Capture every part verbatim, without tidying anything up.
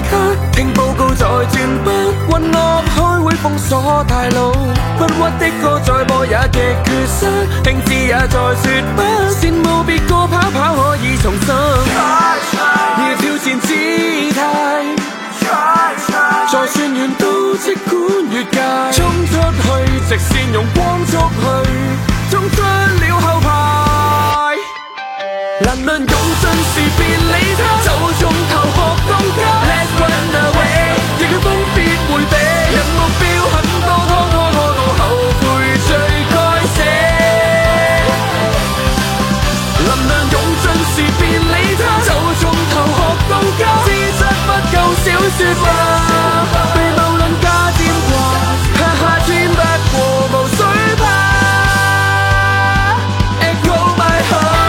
卡，聽報告在轉筆，混樂開會封鎖大路，不屈的歌在播也極缺失，聽字也在說不，羨慕別個跑跑可以重生，要挑戰姿態，在算完都即管越界，衝出去直線用光速去，衝出了後排。能論用盡時便理他，就從頭學到家。Let's run away， 逆風別迴避，人目標很多，拖拖拖到後悔最該死。能論用盡時便理他，就從頭學到家。資質不夠少説話，被謬論加佔掛，哈哈穿不過無須怕。Echo my heart。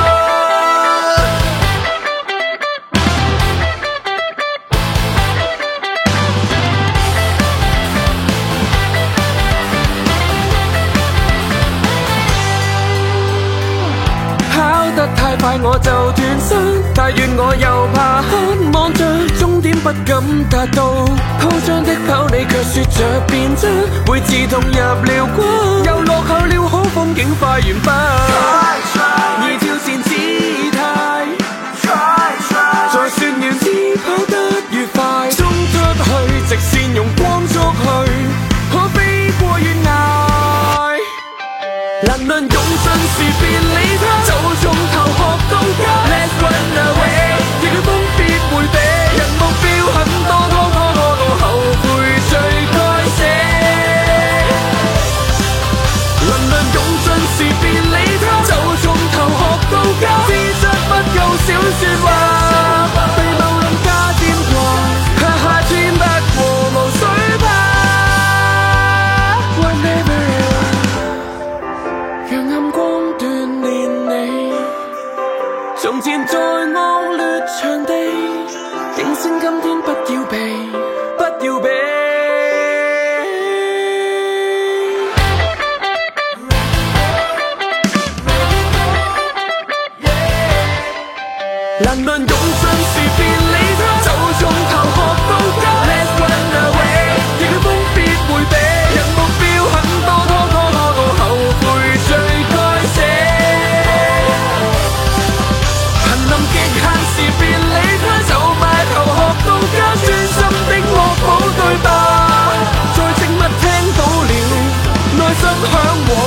太快我就斷身，但願我又怕黑，望着終點不敢達到，鋪張的跑你卻說着變質，會自動入了骨，又落後了好風景快完畢，而挑戰姿態，在算完知跑得越快，衝出去直線用光速去，可飛過懸崖。能論用盡時便理他，就從頭學到家。Let's run away， 逆風別迴避，人目標很多，拖拖拖到後悔最該死。能論用盡時便理他，就從頭學到家。資質不夠少説話，被謬論加佔掛，哈哈穿不過無須怕。讓暗光鍛鍊你，從前在惡劣場地，警醒今天不要避，不要避。能論用盡時便理他，就從頭學到家。Let's run away， 逆風別迴避，人目標很多，拖拖拖到後悔最該死。瀕臨極限時便理他，就埋頭學到家。專心的惡補對白，在靜默聽到了，內心向往。